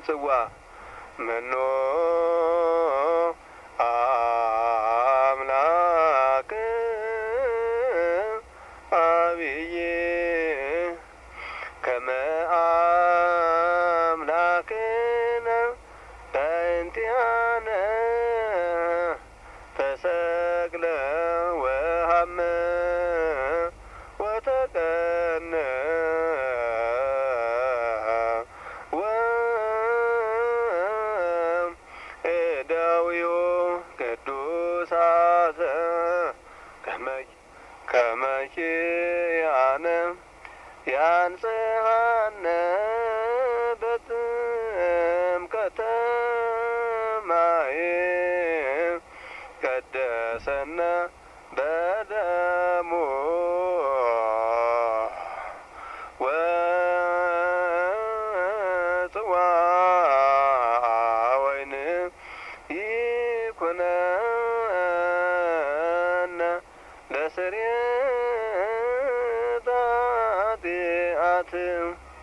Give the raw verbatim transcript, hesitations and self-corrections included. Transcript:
ጽዋ መኖ አምላክ አብይ ከመ አምላክነ በእንቲአነ ተሰቅለ ወሀመ ወተቀነ ወእደዊሁ ቅዱሳተ ከመ ኪያነ ያንጽሐነ በጥምቀተ ማየ ቀደሰነ በደሙ ወጽዋ ወይን ይኩነነ ለስርየተ ኃጢአት